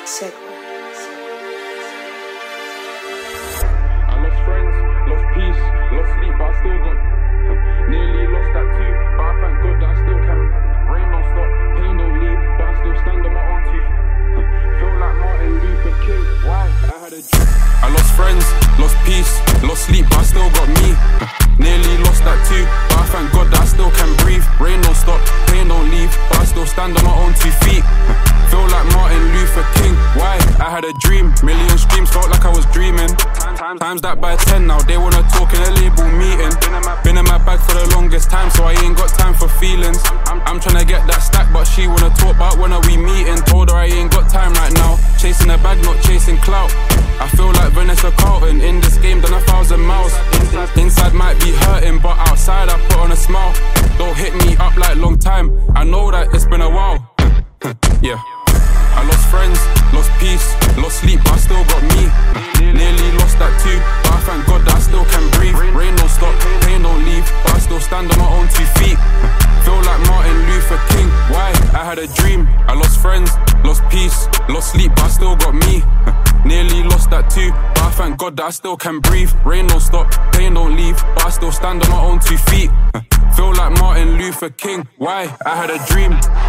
lost friends, lost peace, lost sleep, but I still got. Nearly lost that too, but I thank God that I still can. Rain don't stop, pain don't leave, but I still stand on my own two. Feel like Martin Luther King. Why? I had a dream. I lost friends, lost peace, lost sleep, but I still got me. Nearly lost that too, but I thank God that I still can breathe. Rain don't stop, pain don't leave, but I still stand on my own 2 feet. Feel like Martin Luther King. Why? I had a dream, million streams, felt like I was dreaming. Times that by 10 now, they wanna talk in a label meeting. Been in my bag for the longest time, so I ain't got time for feelings. I'm tryna get that stack, but she wanna talk about when are we meeting. Told her I ain't got time right now, chasing a bag, not chasing clout. I feel like Vanessa Carlton, in this game done 1,000 miles. Inside might be hurting, but outside I put on a smile. Don't hit me up like long time, I know that it's been a while. Yeah, I lost friends, lost peace, lost sleep, but I still got me. Nearly lost that too, but I thank God that I still can breathe. Rain don't stop, pain don't leave, but I still stand on my own 2 feet. Feel like Martin Luther King. Why? I had a dream, I lost friends, lost peace, lost sleep, but I still got me. Nearly lost that too, but I thank God that I still can breathe. Rain don't stop, pain don't leave, but I still stand on my own 2 feet. Feel like Martin Luther King. Why? I had a dream.